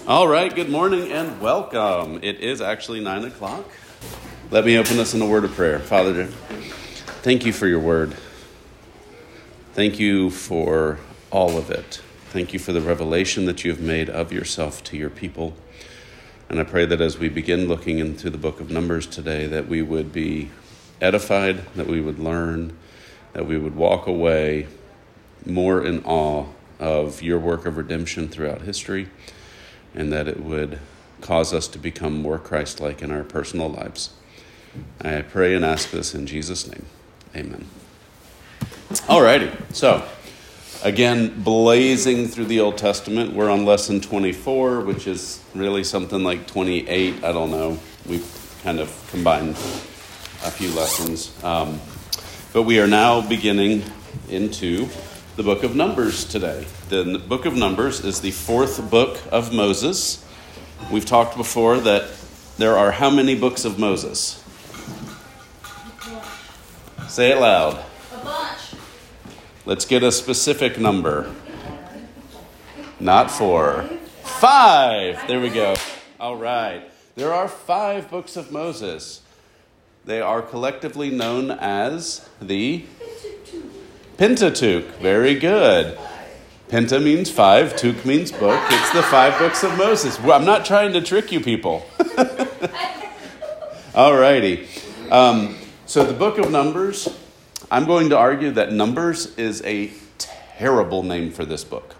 All right, good morning and welcome. It is actually 9 o'clock. Let me open us in a word of prayer. Father, thank you for your word. Thank you for all of it. Thank you for the revelation that you have made of yourself to your people. And I pray that as we begin looking into the book of Numbers today, that we would be edified, that we would learn, that we would walk away more in awe of your work of redemption throughout history, and that it would cause us to become more Christ-like in our personal lives. I pray and ask this in Jesus' name. Amen. Alrighty, so again, blazing through the Old Testament. We're on lesson 24, which is really something like 28. I don't know. We've kind of combined a few lessons. But we are now beginning into the book of Numbers today. The book of Numbers is the fourth book of Moses. We've talked before that there are how many books of Moses? Say it loud. A bunch. Let's get a specific number. Not 4. 5. There we go. All right. There are 5 books of Moses. They are collectively known as the Pentateuch. Very good. Penta means 5. Tuch means book. It's the 5 books of Moses. Well, I'm not trying to trick you people. All righty. So the book of Numbers, I'm going to argue that Numbers is a terrible name for this book.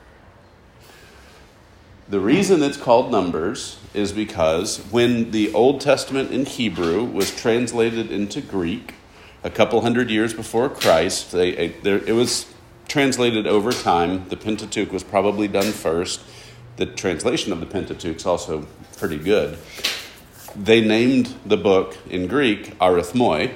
The reason it's called Numbers is because when the Old Testament in Hebrew was translated into Greek, a couple hundred years before Christ, it was translated over time. The Pentateuch was probably done first. The translation of the Pentateuch is also pretty good. They named the book in Greek Arithmoi.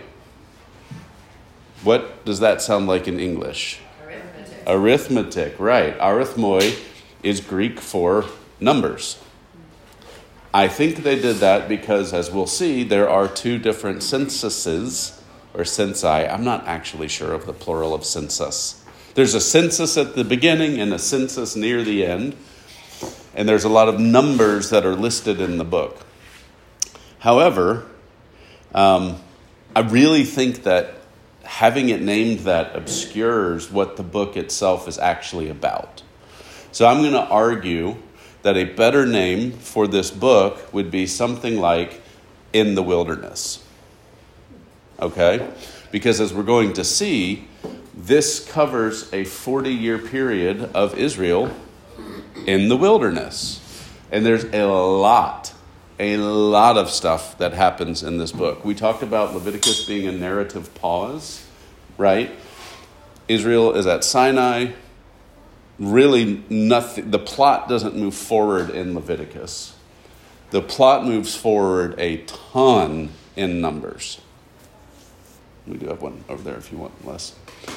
What does that sound like in English? Arithmetic, right. Arithmoi is Greek for numbers. I think they did that because, as we'll see, there are 2 different censuses, or censi. I'm not actually sure of the plural of census. There's a census at the beginning and a census near the end. And there's a lot of numbers that are listed in the book. However, I really think that having it named that obscures what the book itself is actually about. So I'm going to argue that a better name for this book would be something like In the Wilderness. Okay? Because as we're going to see, this covers a 40-year period of Israel in the wilderness. And there's a lot of stuff that happens in this book. We talked about Leviticus being a narrative pause, right? Israel is at Sinai. Really nothing. The plot doesn't move forward in Leviticus. The plot moves forward a ton in Numbers. We do have one over there if you want less.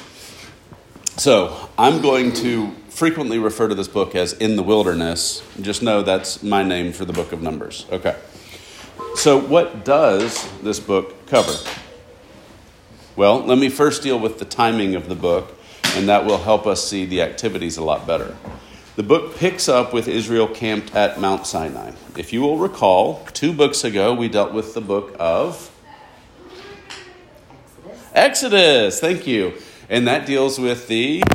So I'm going to frequently refer to this book as In the Wilderness. Just know that's my name for the book of Numbers. Okay. So what does this book cover? Well, let me first deal with the timing of the book, and that will help us see the activities a lot better. The book picks up with Israel camped at Mount Sinai. If you will recall, 2 books ago, we dealt with the book of Exodus. Thank you. And that deals with the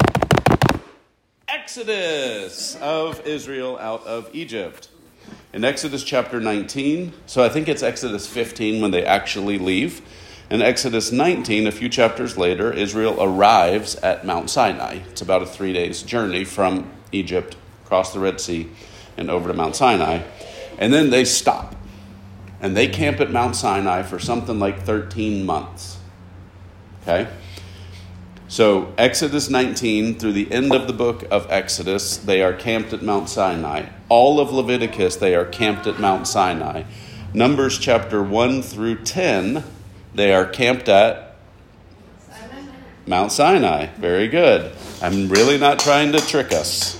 Exodus of Israel out of Egypt. In Exodus chapter 19, so I think it's Exodus 15 when they actually leave. In Exodus 19, a few chapters later, Israel arrives at Mount Sinai. It's about a 3-day journey from Egypt, across the Red Sea, and over to Mount Sinai. And then they stop. And they camp at Mount Sinai for something like 13 months. Okay? So Exodus 19 through the end of the book of Exodus, they are camped at Mount Sinai. All of Leviticus, they are camped at Mount Sinai. Numbers chapter 1 through 10, they are camped at Mount Sinai. Very good. I'm really not trying to trick us.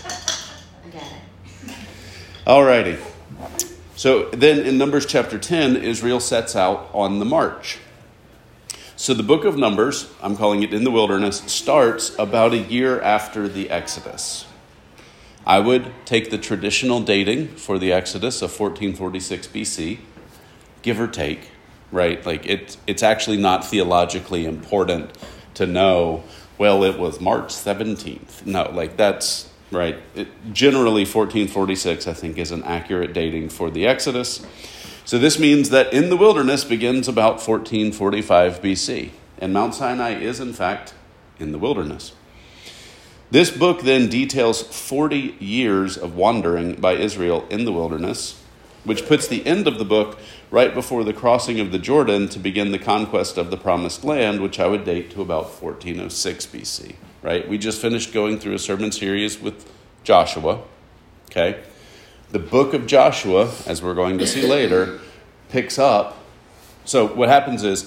All righty. So then in Numbers chapter 10, Israel sets out on the march. So the book of Numbers, I'm calling it In the Wilderness, starts about a year after the Exodus. I would take the traditional dating for the Exodus of 1446 BC, give or take, right? Like it's actually not theologically important to know, well, it was March 17th. No, like that's right. Generally, 1446, I think, is an accurate dating for the Exodus. So this means that in the wilderness begins about 1445 BC. And Mount Sinai is, in fact, in the wilderness. This book then details 40 years of wandering by Israel in the wilderness, which puts the end of the book right before the crossing of the Jordan to begin the conquest of the Promised Land, which I would date to about 1406 BC, right? We just finished going through a sermon series with Joshua, okay? The book of Joshua, as we're going to see later, picks up. So what happens is,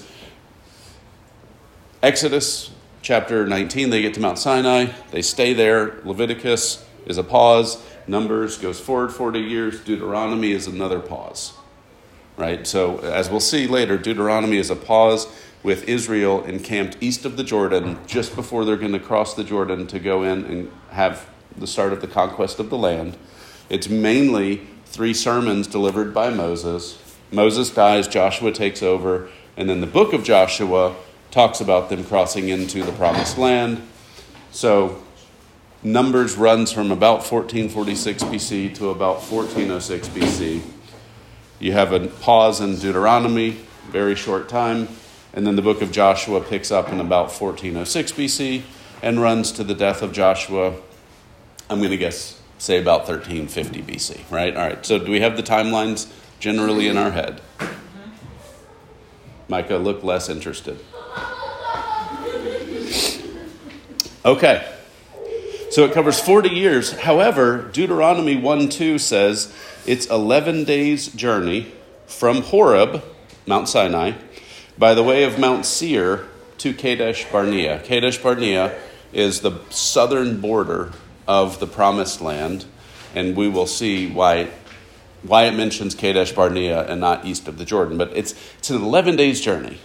Exodus chapter 19, they get to Mount Sinai. They stay there. Leviticus is a pause. Numbers goes forward 40 years. Deuteronomy is another pause, right? So as we'll see later, Deuteronomy is a pause with Israel encamped east of the Jordan just before they're going to cross the Jordan to go in and have the start of the conquest of the land. It's mainly 3 sermons delivered by Moses. Moses dies, Joshua takes over, and then the book of Joshua talks about them crossing into the Promised Land. So Numbers runs from about 1446 BC to about 1406 BC. You have a pause in Deuteronomy, very short time, and then the book of Joshua picks up in about 1406 BC and runs to the death of Joshua, I'm going to say about 1350 BC, right? All right, so do we have the timelines generally in our head? Micah, look less interested. Okay, so it covers 40 years. However, Deuteronomy 1:2 says it's 11 days' journey from Horeb, Mount Sinai, by the way of Mount Seir to Kadesh Barnea. Kadesh Barnea is the southern border of the Promised Land, and we will see why it mentions Kadesh Barnea and not east of the Jordan. But it's an 11 days journey.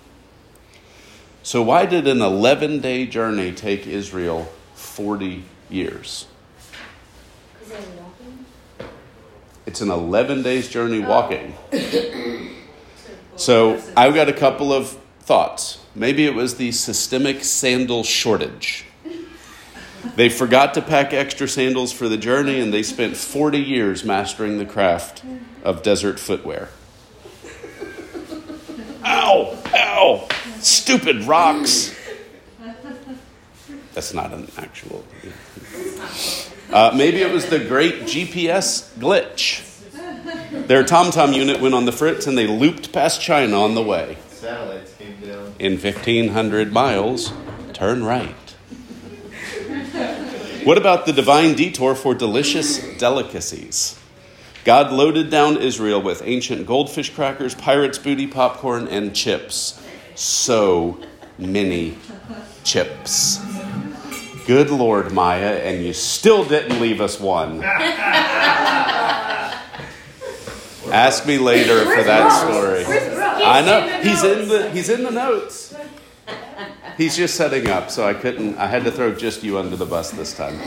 So why did an 11-day journey take Israel 40 years? Is it walking? It's an 11 days journey walking. So I've got a couple of thoughts. Maybe it was the systemic sandal shortage. They forgot to pack extra sandals for the journey, and they spent 40 years mastering the craft of desert footwear. Ow! Ow! Stupid rocks. That's not an actual... maybe it was the great GPS glitch. Their TomTom unit went on the fritz and they looped past China on the way. Satellites came down. In 1,500 miles, turn right. What about the divine detour for delicious delicacies? God loaded down Israel with ancient goldfish crackers, pirates' booty popcorn, and chips. So many chips. Good Lord, Maya, and you still didn't leave us one. Ask me later for that story. I know. He's in the notes. He's just setting up, so I had to throw just you under the bus this time.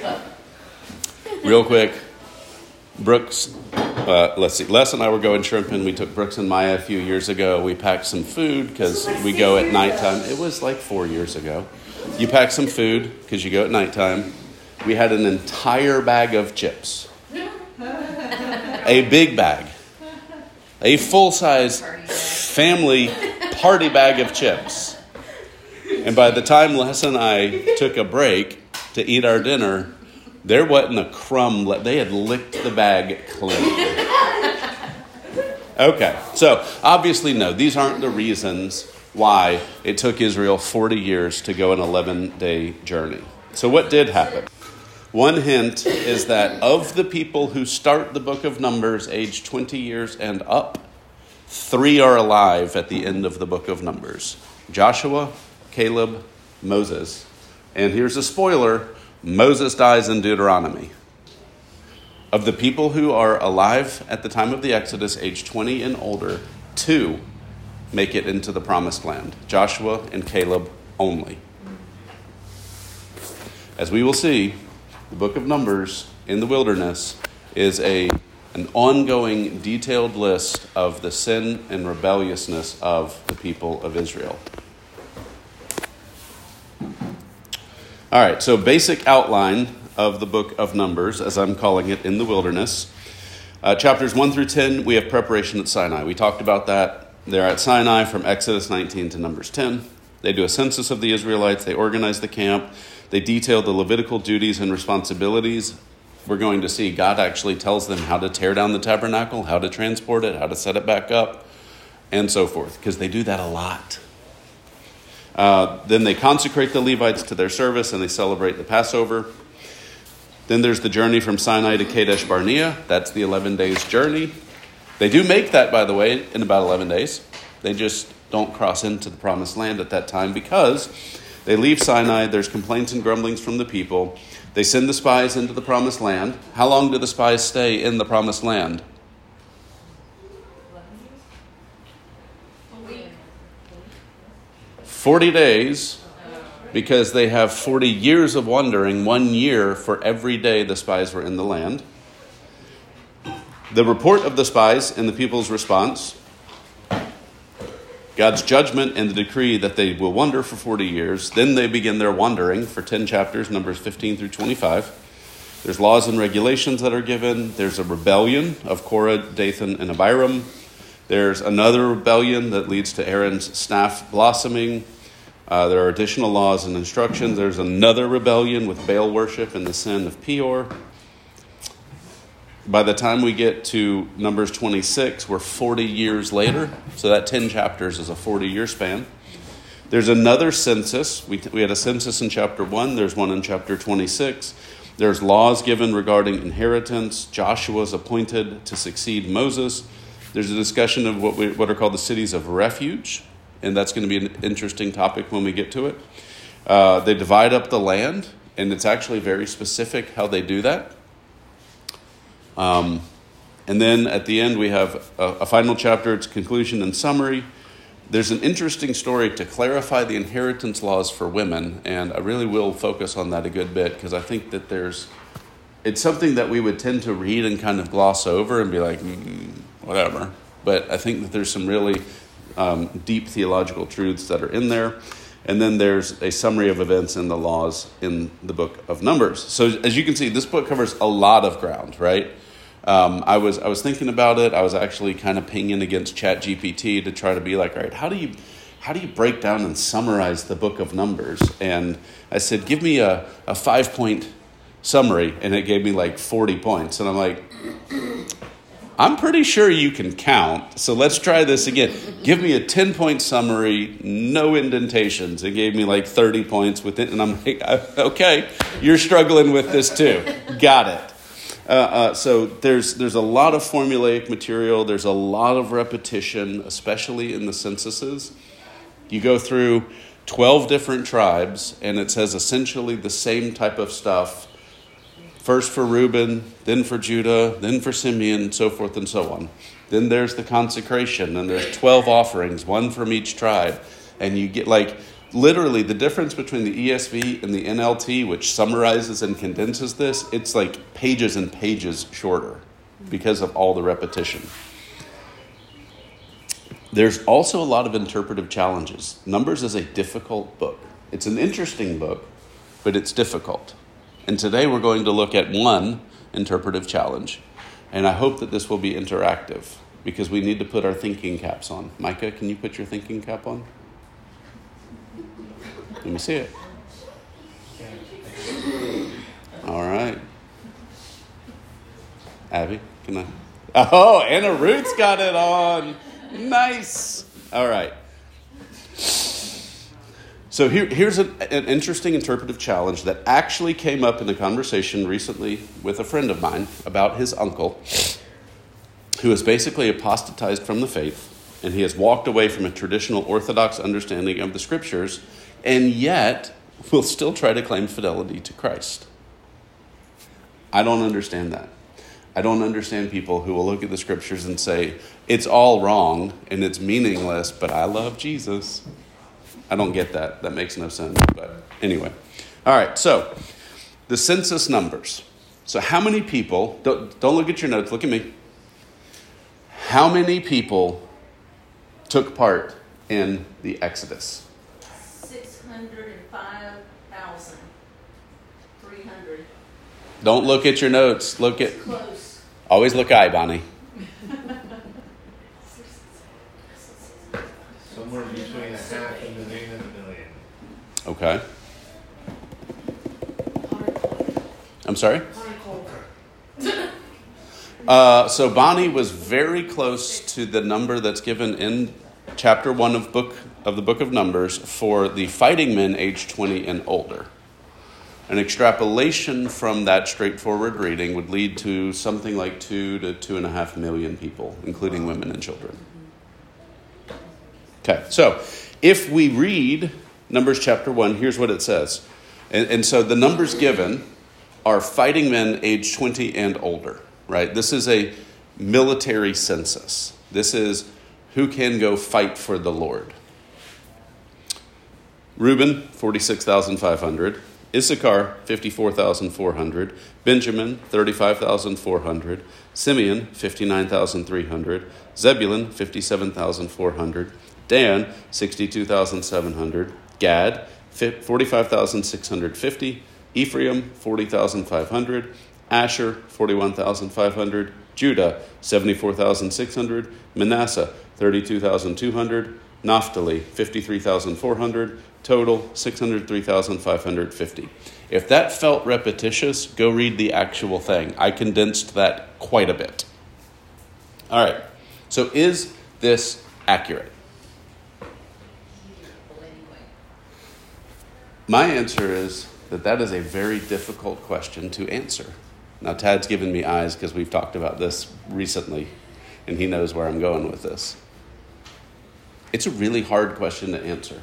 Real quick. Brooks, let's see. Les and I were going shrimping. We took Brooks and Maya a few years ago. We packed some food because we go at nighttime. It was like 4 years ago. You pack some food because you go at nighttime. We had an entire bag of chips. A big bag. A full-size family party bag of chips. And by the time Les and I took a break to eat our dinner, there wasn't a crumb left. They had licked the bag clean. Okay, so obviously, no, these aren't the reasons why it took Israel 40 years to go an 11-day journey. So what did happen? One hint is that of the people who start the book of Numbers aged 20 years and up, 3 are alive at the end of the book of Numbers. Joshua, Caleb, Moses. And here's a spoiler. Moses dies in Deuteronomy. Of the people who are alive at the time of the Exodus, age 20 and older, 2 make it into the Promised Land. Joshua and Caleb only. As we will see, The book of Numbers in the wilderness is an ongoing, detailed list of the sin and rebelliousness of the people of Israel. All right, so basic outline of the book of Numbers, as I'm calling it, in the wilderness. Chapters 1 through 10, we have preparation at Sinai. We talked about that. They're at Sinai from Exodus 19 to Numbers 10. They do a census of the Israelites. They organize the camp. They detail the Levitical duties and responsibilities. We're going to see God actually tells them how to tear down the tabernacle, how to transport it, how to set it back up, and so forth, because they do that a lot. Then they consecrate the Levites to their service, and they celebrate the Passover. Then there's the journey from Sinai to Kadesh Barnea. That's the 11 days journey. They do make that, by the way, in about 11 days. They just don't cross into the promised land at that time because they leave Sinai. There's complaints and grumblings from the people. They send the spies into the promised land. How long do the spies stay in the promised land? 40 days, because they have 40 years of wandering, 1 year for every day the spies were in the land. The report of the spies and the people's response, God's judgment and the decree that they will wander for 40 years. Then they begin their wandering for 10 chapters, Numbers 15 through 25. There's laws and regulations that are given. There's a rebellion of Korah, Dathan, and Abiram. There's another rebellion that leads to Aaron's staff blossoming. There are additional laws and instructions. There's another rebellion with Baal worship and the sin of Peor. By the time we get to Numbers 26, we're 40 years later. So that 10 chapters is a 40-year span. There's another census. We had a census in chapter 1. There's one in chapter 26. There's laws given regarding inheritance. Joshua's appointed to succeed Moses. There's a discussion of what are called the cities of refuge, and that's going to be an interesting topic when we get to it. They divide up the land, and it's actually very specific how they do that. And then at the end, we have a final chapter, its conclusion and summary. There's an interesting story to clarify the inheritance laws for women, and I really will focus on that a good bit because I think that it's something that we would tend to read and kind of gloss over and be like, whatever. But I think that there's some really deep theological truths that are in there. And then there's a summary of events and the laws in the book of Numbers. So as you can see, this book covers a lot of ground, right? I was thinking about it. I was actually kind of pinging against ChatGPT to try to be like, all right, how do you break down and summarize the book of Numbers? And I said, give me a 5-point summary, and it gave me like 40 points. And I'm like, I'm pretty sure you can count, so let's try this again. Give me a 10-point summary, no indentations. It gave me like 30 points with it, and I'm like, okay, you're struggling with this too. Got it. So there's a lot of formulaic material. There's a lot of repetition, especially in the censuses. You go through 12 different tribes, and it says essentially the same type of stuff. First for Reuben, then for Judah, then for Simeon, so forth and so on. Then there's the consecration, and there's 12 offerings, one from each tribe. And you get like literally the difference between the ESV and the NLT, which summarizes and condenses this, it's like pages and pages shorter because of all the repetition. There's also a lot of interpretive challenges. Numbers is a difficult book. It's an interesting book, but it's difficult. And today we're going to look at one interpretive challenge. And I hope that this will be interactive because we need to put our thinking caps on. Micah, can you put your thinking cap on? Let me see it. All right. Abby, can I? Oh, Anna Ruth's got it on. Nice. All right. So here's an interesting interpretive challenge that actually came up in a conversation recently with a friend of mine about his uncle, who has basically apostatized from the faith, and he has walked away from a traditional Orthodox understanding of the Scriptures, and yet will still try to claim fidelity to Christ. I don't understand that. I don't understand people who will look at the Scriptures and say, it's all wrong and it's meaningless, but I love Jesus. I don't get that. That makes no sense. But anyway. All right. So the census numbers. So how many people, don't look at your notes, look at me. How many people took part in the Exodus? 605,300. Don't look at your notes. Close. Always look eye, Bonnie. Somewhere between a half and an eighth of a million. Okay. I'm sorry? So Bonnie was very close to the number that's given in chapter 1 of the book of Numbers for the fighting men aged 20 and older. An extrapolation from that straightforward reading would lead to something like 2 to 2.5 million people, including women and children. Okay, so if we read Numbers chapter 1, here's what it says. And so the numbers given are fighting men aged 20 and older, right? This is a military census. This is who can go fight for the Lord. Reuben, 46,500. Issachar, 54,400. Benjamin, 35,400. Simeon, 59,300. Zebulun, 57,400. Dan, 62,700. Gad, 45,650. Ephraim, 40,500. Asher, 41,500. Judah, 74,600. Manasseh, 32,200. Naphtali, 53,400. Total, 603,550. If that felt repetitious, go read the actual thing. I condensed that quite a bit. All right. So is this accurate? My answer is that is a very difficult question to answer. Now, Tad's given me eyes because we've talked about this recently, and he knows where I'm going with this. It's a really hard question to answer.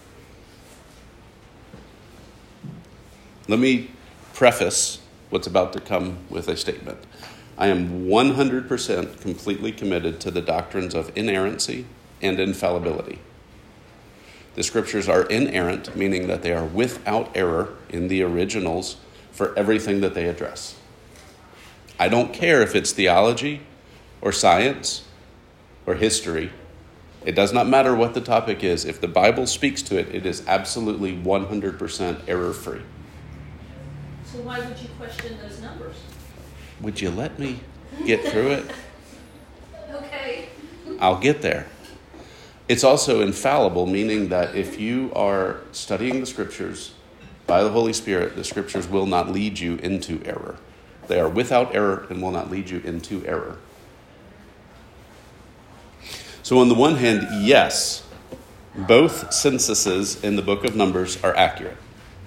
Let me preface what's about to come with a statement. I am 100% completely committed to the doctrines of inerrancy and infallibility. The scriptures are inerrant, meaning that they are without error in the originals for everything that they address. I don't care if it's theology or science or history. It does not matter what the topic is. If the Bible speaks to it, it is absolutely 100% error-free. So why would you question those numbers? Would you let me get through it? Okay. I'll get there. It's also infallible, meaning that if you are studying the scriptures by the Holy Spirit, the scriptures will not lead you into error. They are without error and will not lead you into error. So on the one hand, yes, both censuses in the book of Numbers are accurate.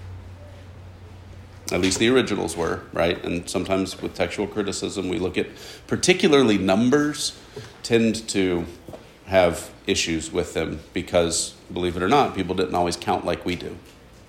At least the originals were, right? And sometimes with textual criticism, we look at particularly Numbers tend to have issues with them because, believe it or not, people didn't always count like we do.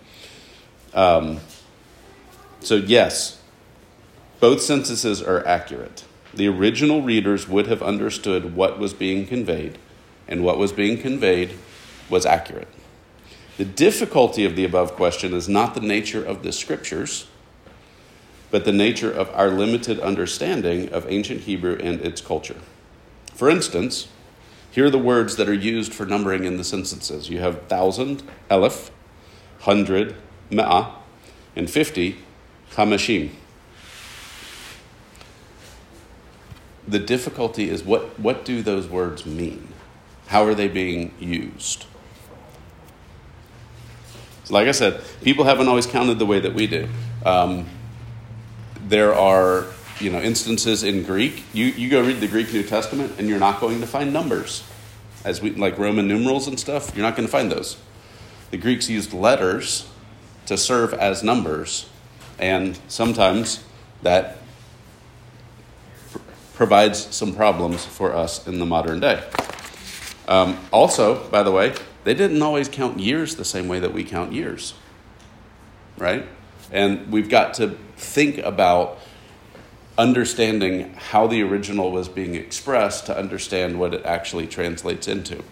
So yes, both censuses are accurate. The original readers would have understood what was being conveyed, and what was being conveyed was accurate. The difficulty of the above question is not the nature of the scriptures, but the nature of our limited understanding of ancient Hebrew and its culture. For instance, here are the words that are used for numbering in the censuses. You have 1,000, Aleph, 100, Me'ah, and 50, Hamashim. The difficulty is what do those words mean? How are they being used? So like I said, people haven't always counted the way that we do. There are instances in Greek. You go read the Greek New Testament and you're not going to find numbers. Like Roman numerals and stuff, you're not going to find those. The Greeks used letters to serve as numbers, and sometimes that provides some problems for us in the modern day. Also, by the way, they didn't always count years the same way that we count years, right? And we've got to think about understanding how the original was being expressed to understand what it actually translates into.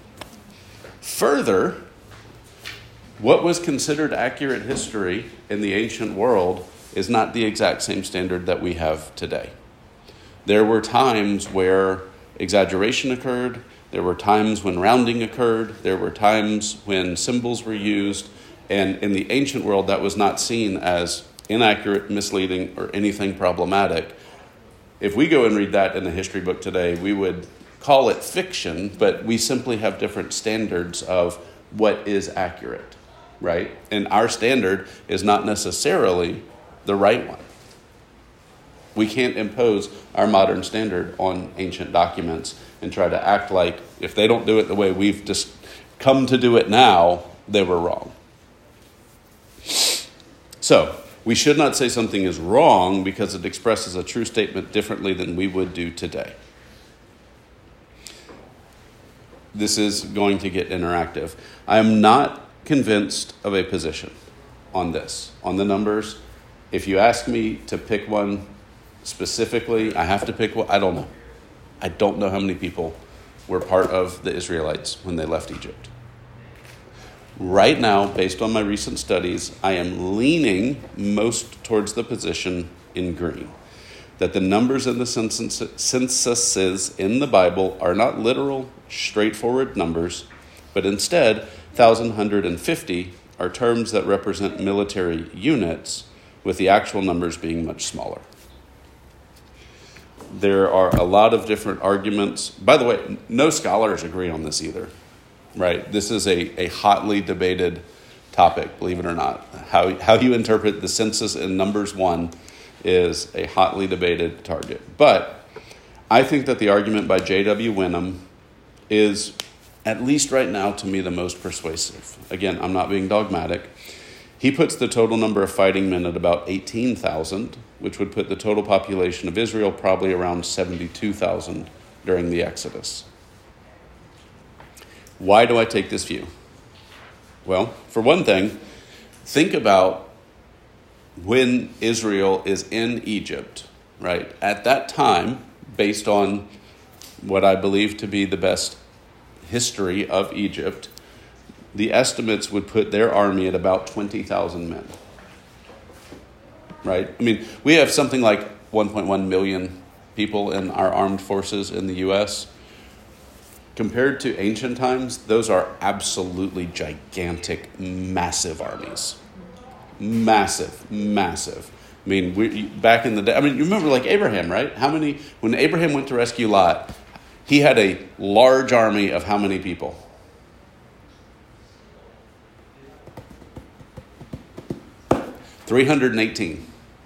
Further, what was considered accurate history in the ancient world is not the exact same standard that we have today. There were times where exaggeration occurred. There were times when rounding occurred. There were times when symbols were used. And in the ancient world, that was not seen as inaccurate, misleading, or anything problematic. If we go and read that in a history book today, we would call it fiction, but we simply have different standards of what is accurate, right? And our standard is not necessarily the right one. We can't impose our modern standard on ancient documents and try to act like if they don't do it the way we've just come to do it now, they were wrong. So, we should not say something is wrong because it expresses a true statement differently than we would do today. This is going to get interactive. I am not convinced of a position on this, on the numbers. If you ask me to pick one specifically, I have to pick one. I don't know. I don't know how many people were part of the Israelites when they left Egypt. Right now, based on my recent studies, I am leaning most towards the position in green, that the numbers in the censuses in the Bible are not literal, straightforward numbers, but instead, 1,150 are terms that represent military units, with the actual numbers being much smaller. There are a lot of different arguments. By the way, no scholars agree on this either, right? This is a hotly debated topic, believe it or not. How you interpret the census in Numbers 1 is a hotly debated target. But I think that the argument by J.W. Wenham is, at least right now, to me, the most persuasive. Again, I'm not being dogmatic. He puts the total number of fighting men at about 18,000, which would put the total population of Israel probably around 72,000 during the Exodus. Why do I take this view? Well, for one thing, think about when Israel is in Egypt, right? At that time, based on what I believe to be the best history of Egypt, the estimates would put their army at about 20,000 men, right? I mean, we have something like 1.1 million people in our armed forces in the U.S. Compared to ancient times, those are absolutely gigantic, massive armies. Massive. I mean, back in the day, you remember like Abraham, right? When Abraham went to rescue Lot, he had a large army of how many people? 318.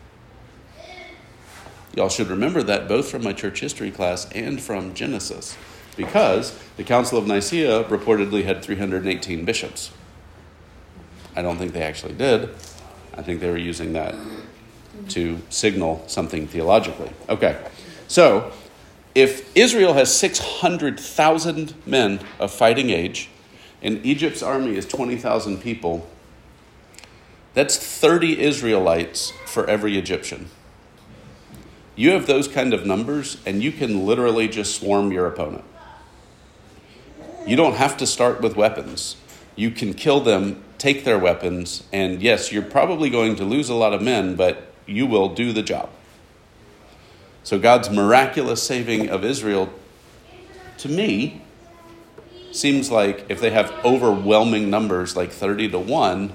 Y'all should remember that both from my church history class and from Genesis, because the Council of Nicaea reportedly had 318 bishops. I don't think they actually did. I think they were using that to signal something theologically. Okay, so if Israel has 600,000 men of fighting age and Egypt's army is 20,000 people, that's 30 Israelites for every Egyptian. You have those kind of numbers, and you can literally just swarm your opponent. You don't have to start with weapons. You can kill them, take their weapons, and yes, you're probably going to lose a lot of men, but you will do the job. So God's miraculous saving of Israel, to me, seems like if they have overwhelming numbers like 30-1,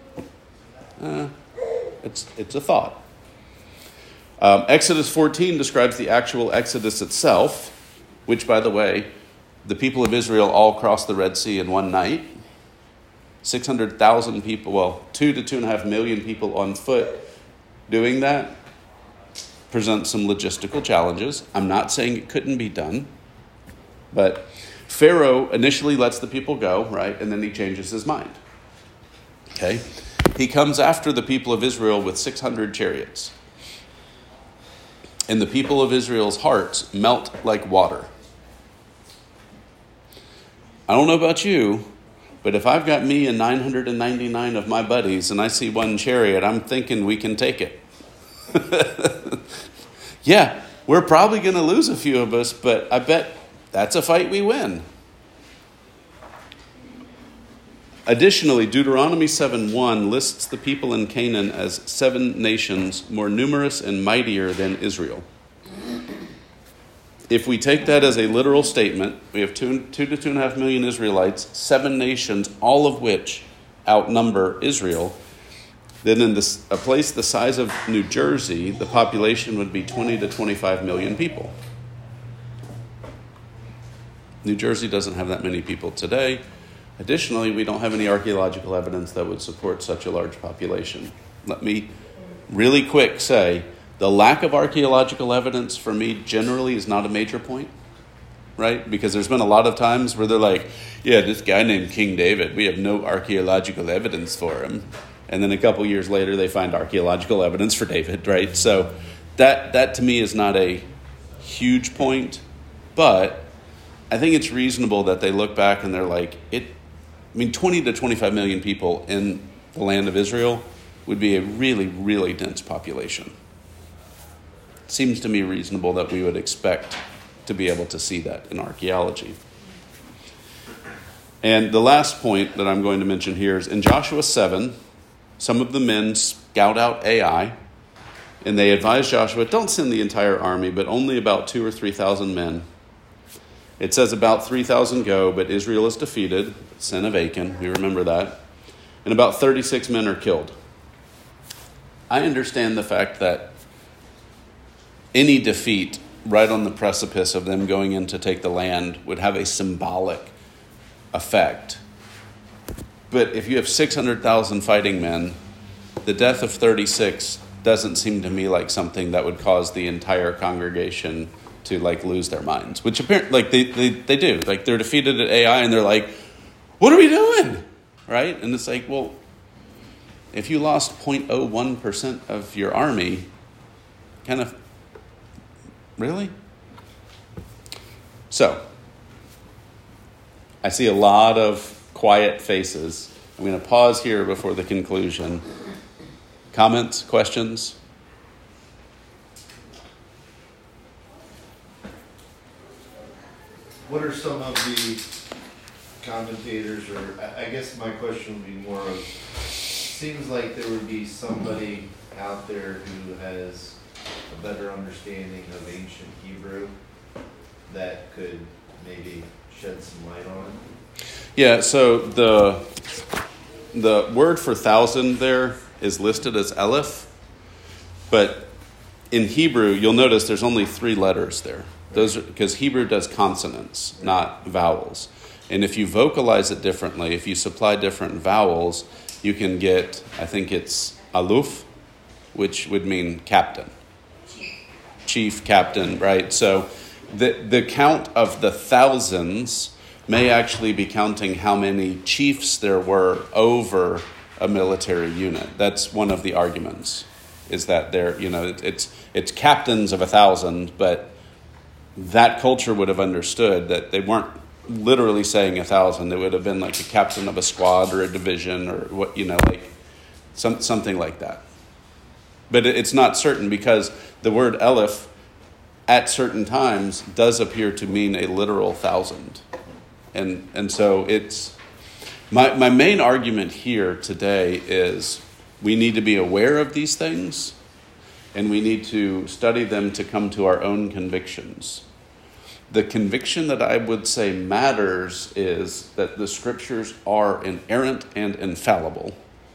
it's a thought. Exodus 14 describes the actual Exodus itself, which, by the way, the people of Israel all crossed the Red Sea in one night. 600,000 people, 2 to 2.5 million people on foot doing that presents some logistical challenges. I'm not saying it couldn't be done, but Pharaoh initially lets the people go, right? And then he changes his mind. Okay? He comes after the people of Israel with 600 chariots. And the people of Israel's hearts melt like water. I don't know about you, but if I've got me and 999 of my buddies and I see one chariot, I'm thinking we can take it. Yeah, we're probably going to lose a few of us, but I bet that's a fight we win. Additionally, Deuteronomy 7:1 lists the people in Canaan as 7 nations more numerous and mightier than Israel. If we take that as a literal statement, we have 2 to 2.5 million Israelites, 7 nations, all of which outnumber Israel. Then in a place the size of New Jersey, the population would be 20 to 25 million people. New Jersey doesn't have that many people today. Additionally, we don't have any archaeological evidence that would support such a large population. Let me really quick say, the lack of archaeological evidence for me generally is not a major point, right? Because there's been a lot of times where they're like, yeah, this guy named King David, we have no archaeological evidence for him. And then a couple years later, they find archaeological evidence for David, right? So that to me is not a huge point, but I think it's reasonable that they look back and they're like, 20 to 25 million people in the land of Israel would be a really, really dense population. It seems to me reasonable that we would expect to be able to see that in archaeology. And the last point that I'm going to mention here is in Joshua 7, some of the men scout out Ai, and they advise Joshua, don't send the entire army, but only about 2,000 or 3,000 men. It says about 3,000 go, but Israel is defeated, sin of Achan, we remember that, and about 36 men are killed. I understand the fact that any defeat right on the precipice of them going in to take the land would have a symbolic effect. But if you have 600,000 fighting men, the death of 36 doesn't seem to me like something that would cause the entire congregation to lose their minds, which apparently they do. They're defeated at Ai and they're like, what are we doing? Right? And it's like, well, if you lost 0.01% of your army, really? So, I see a lot of quiet faces. I'm going to pause here before the conclusion. Comments, questions? What are some of the commentators, or I guess my question would be more of, seems like there would be somebody out there who has a better understanding of ancient Hebrew that could maybe shed some light on it? Yeah, so the word for 1,000 there is listed as Aleph, but in Hebrew, you'll notice there's only 3 letters there. Those are because Hebrew does consonants, not vowels. And if you vocalize it differently, if you supply different vowels, you can get, I think it's aluf, which would mean captain. Chief, captain, right? So the count of the thousands may actually be counting how many chiefs there were over a military unit. That's one of the arguments, is that there, it's captains of 1,000, but that culture would have understood that they weren't literally saying 1,000. It would have been like a captain of a squad or a division or what, something like that. But it's not certain because the word Aleph at certain times does appear to mean a literal 1,000. And so it's my main argument here today is we need to be aware of these things and we need to study them to come to our own convictions. The conviction that I would say matters is that the scriptures are inerrant and infallible.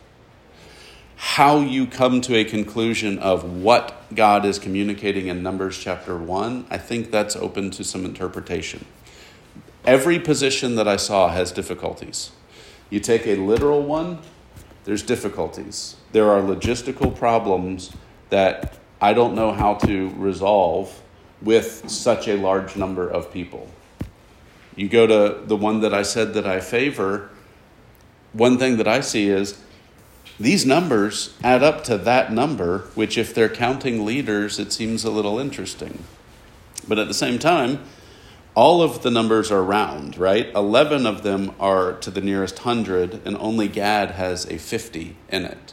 How you come to a conclusion of what God is communicating in Numbers chapter 1, I think that's open to some interpretation. Every position that I saw has difficulties. You take a literal one, there's difficulties. There are logistical problems that I don't know how to resolve with such a large number of people. You go to the one that I said that I favor, one thing that I see is these numbers add up to that number, which if they're counting leaders, it seems a little interesting. But at the same time, all of the numbers are round, right? 11 of them are to the nearest 100, and only Gad has a 50 in it.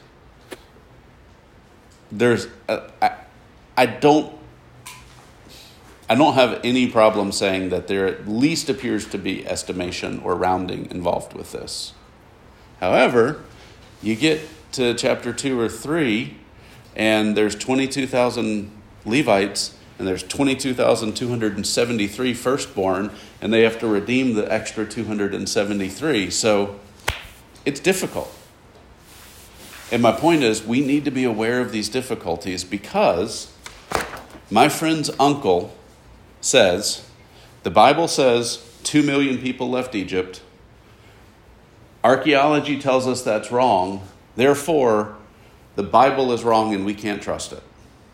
I don't have any problem saying that there at least appears to be estimation or rounding involved with this. However, you get to chapter 2 or 3, and there's 22,000 Levites, and there's 22,273 firstborn, and they have to redeem the extra 273. So it's difficult. And my point is, we need to be aware of these difficulties because my friend's uncle says, the Bible says 2 million people left Egypt. Archaeology tells us that's wrong. Therefore, the Bible is wrong and we can't trust it.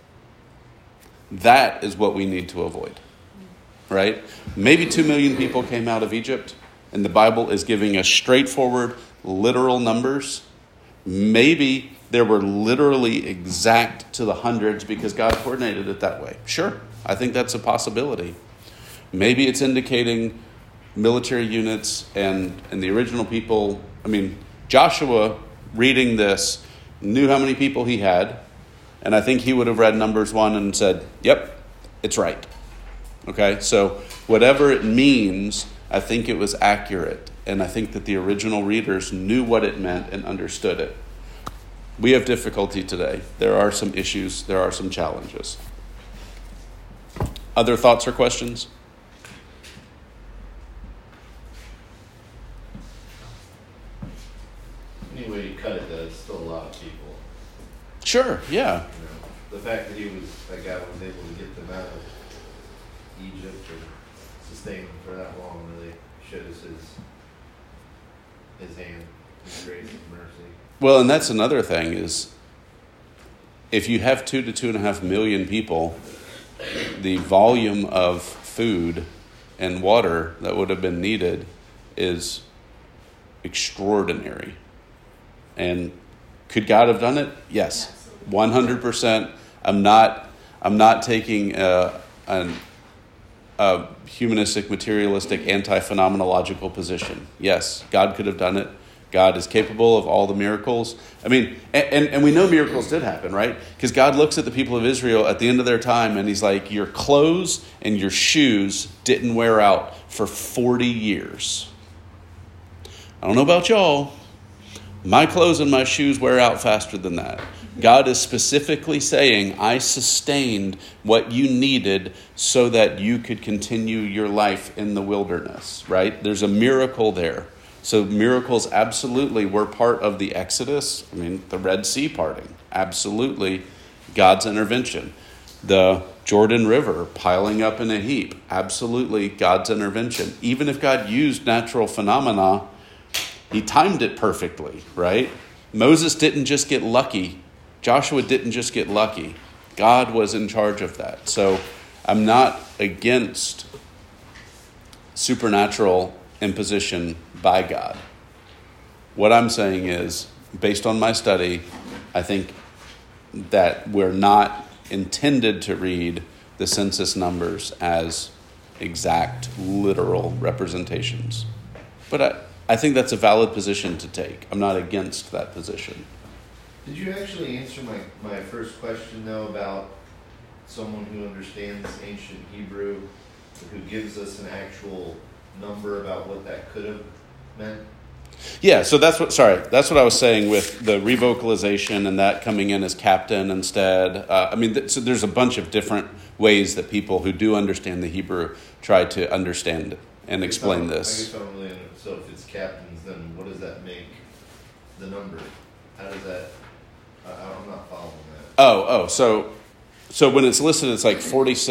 That is what we need to avoid, right? Maybe 2 million people came out of Egypt, and the Bible is giving us straightforward, literal numbers. Maybe there were literally exact to the hundreds because God coordinated it that way. Sure, I think that's a possibility. Maybe it's indicating military units and the original people. I mean, Joshua, reading this, knew how many people he had. And I think he would have read Numbers 1 and said, yep, it's right. Okay, so whatever it means, I think it was accurate. And I think that the original readers knew what it meant and understood it. We have difficulty today. There are some issues. There are some challenges. Other thoughts or questions? Any way you cut it, though, it's still a lot of people. Sure, yeah. You know, the fact that that guy was able to get them out of Egypt and sustain them for that long really shows his hand, his grace and mercy. Well, and that's another thing is, if you have 2 to 2.5 million people, the volume of food and water that would have been needed is extraordinary. And could God have done it? Yes, 100%. I'm not taking a humanistic, materialistic, anti-phenomenological position. Yes, God could have done it. God is capable of all the miracles. I mean, and we know miracles did happen, right? Because God looks at the people of Israel at the end of their time and he's like, your clothes and your shoes didn't wear out for 40 years. I don't know about y'all. My clothes and my shoes wear out faster than that. God is specifically saying, I sustained what you needed so that you could continue your life in the wilderness, right? There's a miracle there. So miracles absolutely were part of the Exodus. I mean, the Red Sea parting, absolutely God's intervention. The Jordan River piling up in a heap, absolutely God's intervention. Even if God used natural phenomena, he timed it perfectly, right? Moses didn't just get lucky. Joshua didn't just get lucky. God was in charge of that. So I'm not against supernatural imposition by God. What I'm saying is, based on my study, I think that we're not intended to read the census numbers as exact, literal representations. But I think that's a valid position to take. I'm not against that position. Did you actually answer my first question, though, about someone who understands ancient Hebrew, who gives us an actual number about what that could have meant? Yeah, so that's what I was saying with the revocalization and that coming in as captain instead. So there's a bunch of different ways that people who do understand the Hebrew try to understand and explain this. I guess I don't really know. So if it's captains, then what does that make the number? How does that... I'm not following that. So when it's listed, it's like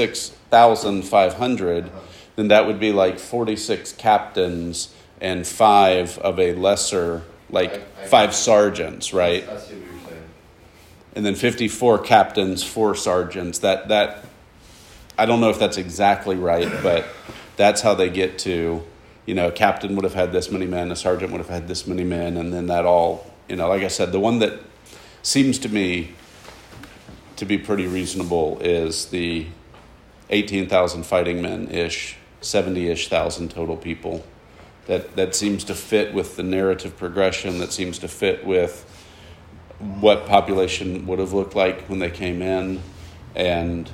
46,500. Then that would be like 46 captains and 5 of a lesser, like 5 sergeants, right? I see what you're saying. And then 54 captains, 4 sergeants. That I don't know if that's exactly right, but that's how they get to, a captain would have had this many men, a sergeant would have had this many men, and then that all, like I said, the one that seems to me to be pretty reasonable is the 18,000 fighting men-ish, 70-ish thousand total people. That seems to fit with the narrative progression, that seems to fit with what population would have looked like when they came in. And,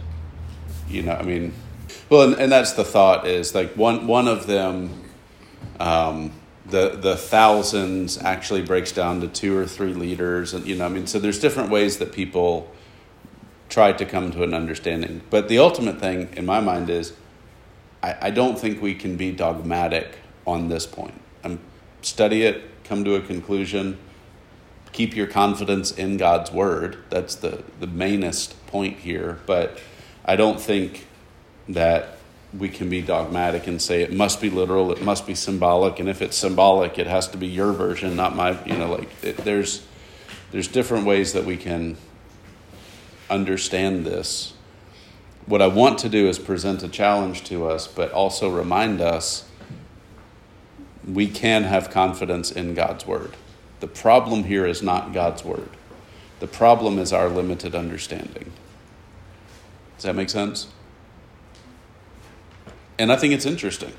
and that's the thought is like one of them the thousands actually breaks down to 2 or 3 liters, and so there's different ways that people try to come to an understanding. But the ultimate thing in my mind is, I don't think we can be dogmatic on this point. Study it, come to a conclusion, keep your confidence in God's word. That's the mainest point here. But I don't think that we can be dogmatic and say it must be literal, it must be symbolic, and if it's symbolic, it has to be your version, not my. There's different ways that we can understand this. What I want to do is present a challenge to us, but also remind us we can have confidence in God's word. The problem here is not God's word. The problem is our limited understanding. Does that make sense? And I think it's interesting.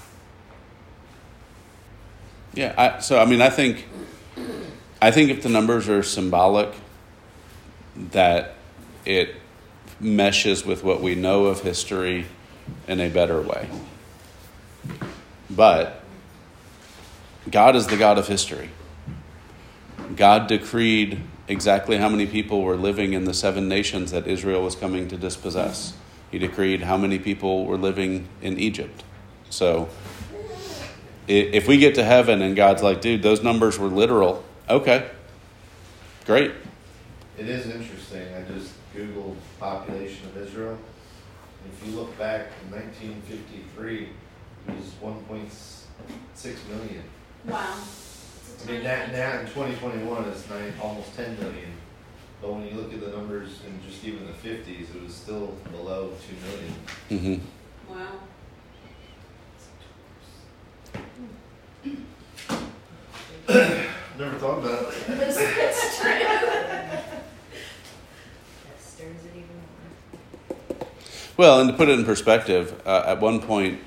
Yeah, I think if the numbers are symbolic, that it meshes with what we know of history in a better way. But God is the God of history. God decreed exactly how many people were living in the 7 nations that Israel was coming to dispossess. He decreed how many people were living in Egypt. So if we get to heaven and God's like, dude, those numbers were literal, okay, great. It is interesting. I just Googled population of Israel. If you look back in 1953, it was 1.6 million. Wow. I mean, now in 2021, it's almost 10 million. But when you look at the numbers in just even the 50s, it was still below 2 million. Mm-hmm. Wow. Never thought about it. That's true. That stirs it even more. Well, and to put it in perspective, at one point,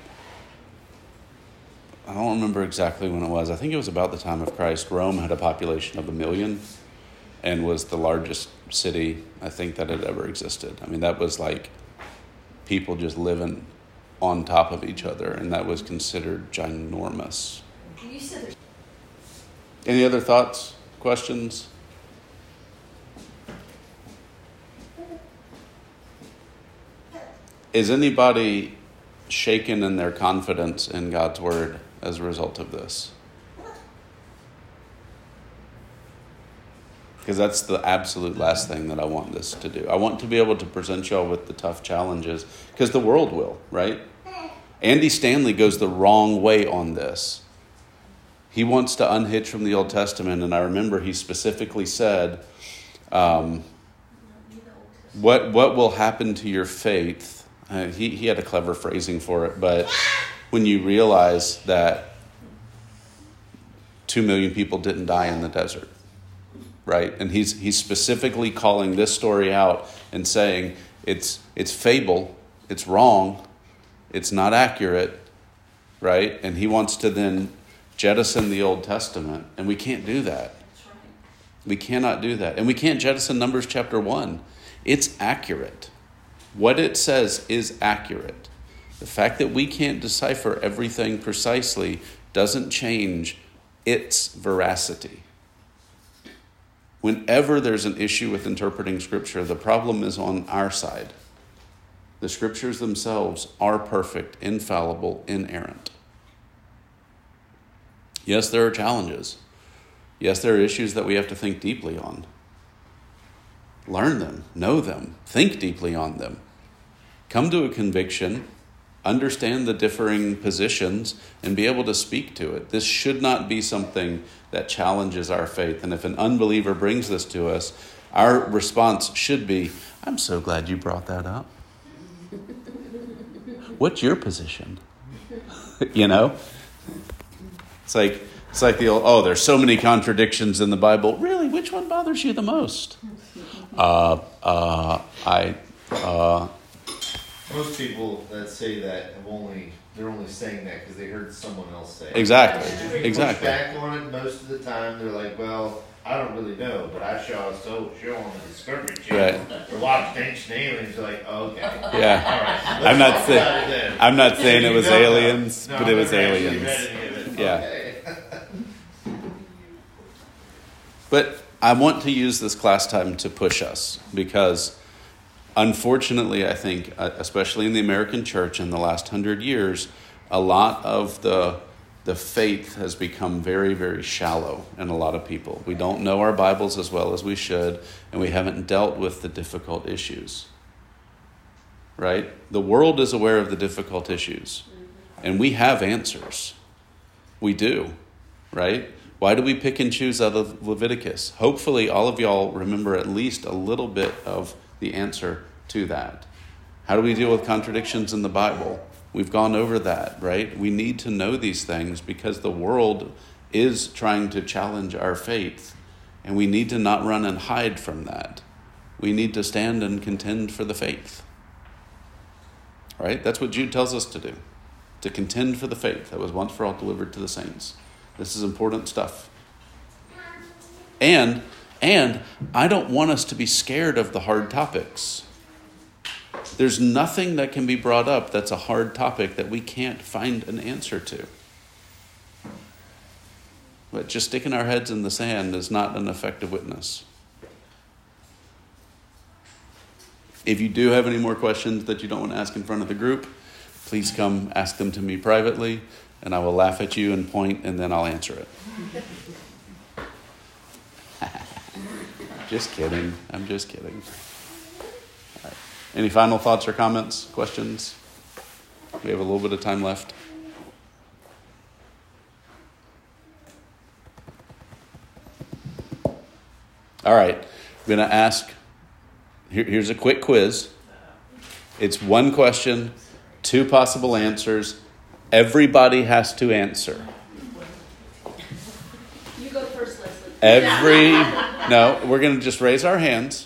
I don't remember exactly when it was. I think it was about the time of Christ. Rome had a population of 1 million and was the largest city, I think, that had ever existed. I mean, that was like people just living on top of each other, and that was considered ginormous. You said Any other thoughts, questions? Is anybody shaken in their confidence in God's word as a result of this? Because that's the absolute last thing that I want this to do. I want to be able to present y'all with the tough challenges, because the world will, right? Andy Stanley goes the wrong way on this. He wants to unhitch from the Old Testament, and I remember he specifically said, what will happen to your faith? He had a clever phrasing for it, but when you realize that 2 million people didn't die in the desert, right? And he's specifically calling this story out and saying it's fable, it's wrong, it's not accurate, right? And he wants to then jettison the Old Testament, and we can't do that. that's right. We cannot do that. And we can't jettison Numbers chapter 1. It's accurate. What it says is accurate. The fact that we can't decipher everything precisely doesn't change its veracity. Whenever there's an issue with interpreting Scripture, the problem is on our side. The Scriptures themselves are perfect, infallible, inerrant. Yes, there are challenges. Yes, there are issues that we have to think deeply on. Learn them, know them, think deeply on them. Come to a conviction, understand the differing positions, and be able to speak to it. This should not be something that challenges our faith. And if an unbeliever brings this to us, our response should be, I'm so glad you brought that up. What's your position? You know? It's like the old, there's so many contradictions in the Bible. Really? Which one bothers you the most? Most people that say that they're only saying that because they heard someone else say it. Exactly. If you Exactly. push back on it, most of the time they're like, well, I don't really know, but I saw a show on the Discovery Channel or watched Ancient Aliens. You're like, oh, okay. Yeah. All right. I'm not Let's saying- talk about it then. I'm not saying it was No, aliens, no, but it was I've never actually aliens. read any of it. Yeah. Okay. But I want to use this class time to push us because, unfortunately, I think, especially in the American church in the last 100 years, a lot of the faith has become very, very shallow in a lot of people. We don't know our Bibles as well as we should, and we haven't dealt with the difficult issues. Right? The world is aware of the difficult issues, and we have answers. We do, right? Why do we pick and choose out of Leviticus? Hopefully all of y'all remember at least a little bit of the answer to that. How do we deal with contradictions in the Bible? We've gone over that, right? We need to know these things because the world is trying to challenge our faith, and we need to not run and hide from that. We need to stand and contend for the faith. Right? That's what Jude tells us to do. To contend for the faith that was once for all delivered to the saints. This is important stuff. And I don't want us to be scared of the hard topics. There's nothing that can be brought up that's a hard topic that we can't find an answer to. But just sticking our heads in the sand is not an effective witness. If you do have any more questions that you don't want to ask in front of the group, please come ask them to me privately, and I will laugh at you and point, and then I'll answer it. Just kidding. I'm just kidding. All right. Any final thoughts or comments, questions? We have a little bit of time left. All right. I'm going to ask. Here's a quick quiz. It's one question, 2 possible answers. Everybody has to answer. You go first, Leslie. No, we're going to just raise our hands.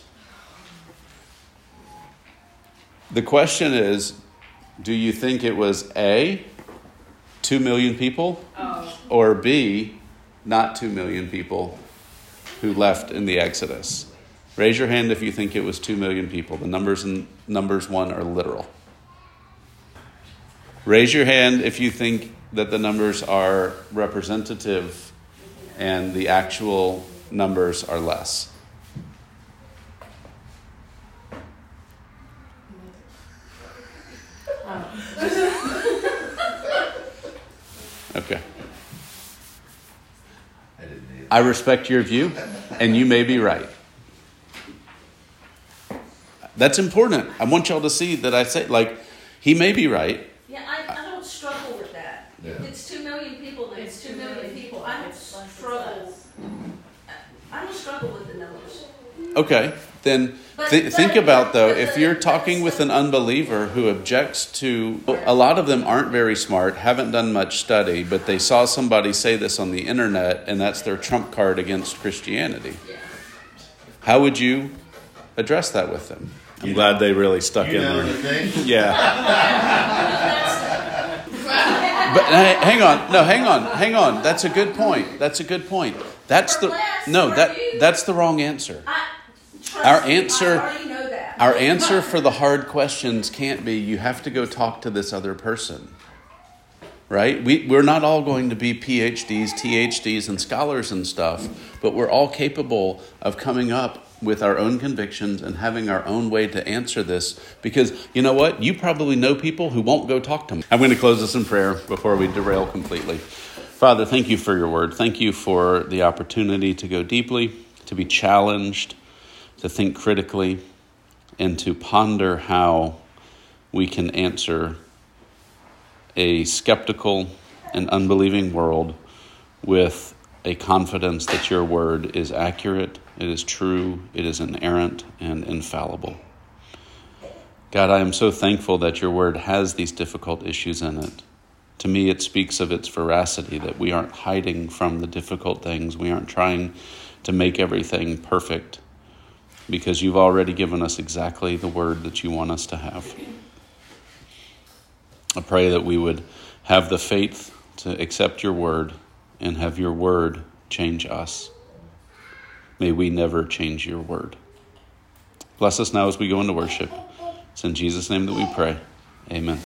The question is, do you think it was A, 2 million people, or B, not 2 million people who left in the Exodus? Raise your hand if you think it was 2 million people. The numbers in Numbers 1 are literal. Raise your hand if you think that the numbers are representative and the actual numbers are less. Okay. I respect your view, and you may be right. That's important. I want y'all to see that I say, he may be right. Yeah, I don't struggle with that. Yeah. If it's 2 million people, then it's 2 million people. I don't struggle with the numbers. Okay, then think about, though, if you're talking with an unbeliever who objects to, a lot of them aren't very smart, haven't done much study, but they saw somebody say this on the internet, and that's their trump card against Christianity. Yeah. How would you address that with them? I'm glad they really stuck in know there. the thing? Yeah. But hang on. That's a good point. That's the wrong answer. Our answer for the hard questions can't be, you have to go talk to this other person. Right? We're not all going to be PhDs, THDs, and scholars and stuff, but we're all capable of coming up with our own convictions and having our own way to answer this, because you know what? You probably know people who won't go talk to them. I'm going to close this in prayer before we derail completely. Father, thank you for your word. Thank you for the opportunity to go deeply, to be challenged, to think critically, and to ponder how we can answer a skeptical and unbelieving world with a confidence that your word is accurate, it is true, it is inerrant and infallible. God, I am so thankful that your word has these difficult issues in it. To me, it speaks of its veracity, that we aren't hiding from the difficult things. We aren't trying to make everything perfect, because you've already given us exactly the word that you want us to have. I pray that we would have the faith to accept your word and have your word change us. May we never change your word. Bless us now as we go into worship. It's in Jesus' name that we pray. Amen.